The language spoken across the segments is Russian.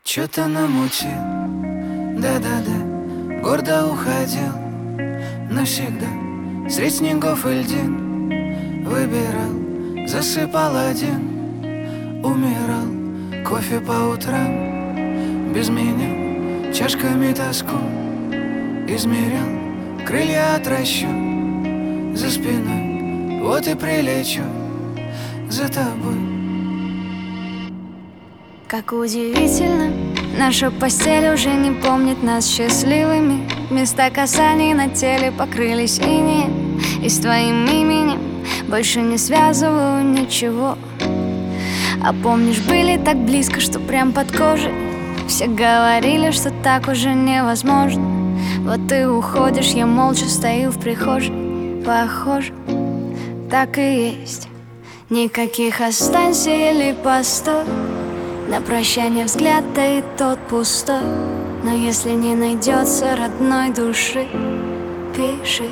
Чё-то намутил, да-да-да, гордо уходил навсегда. Средь снегов и льдин выбирал, засыпал один, умирал. Кофе по утрам без меня, чашками тоску измерял. Крылья отращу за спиной, вот и прилечу за тобой. Как удивительно, наша постель уже не помнит нас счастливыми. Места касаний на теле покрылись инеем, и с твоим именем больше не связываю ничего. А помнишь, были так близко, что прям под кожей. Все говорили, что так уже невозможно. Вот ты уходишь, я молча стою в прихожей. Похоже, так и есть. Никаких останься или постой. На прощание взгляд, да и тот пустой. Но если не найдется родной души, пиши.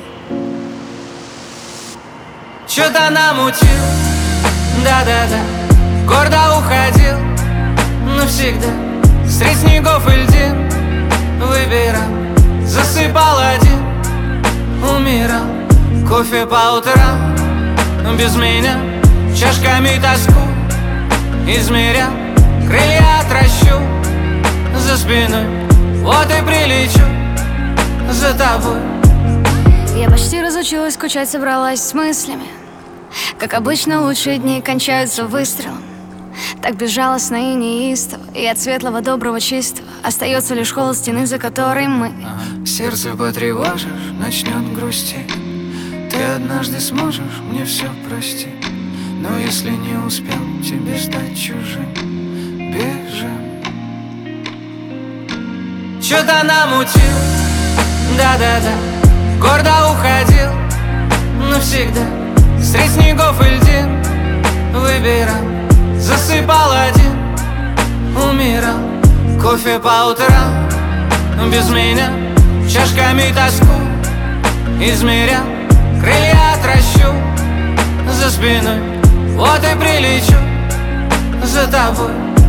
Чё-то намутил, да-да-да, гордо уходил навсегда. Средь снегов и льдин выбирал, засыпал один, умирал. Кофе по утрам без меня, чашками тоску измерял. Крылья отращу за спиной, вот и прилечу за тобой. Я почти разучилась скучать, собралась с мыслями. Как обычно, лучшие дни кончаются выстрелом. Так безжалостно и неистово, и от светлого, доброго, чистого остается лишь холод стены, за которой мы. Сердце потревожишь, начнет грустить. Ты однажды сможешь мне все простить. Но если не успел тебе стать чужим, бежим. Чё-то намутил, да-да-да, гордо уходил навсегда. Средь снегов и льдин выбирал, засыпал один, умирал. Кофе по утрам без меня, чашками тоску измерял. Крылья отращу за спиной, вот и прилечу за тобой.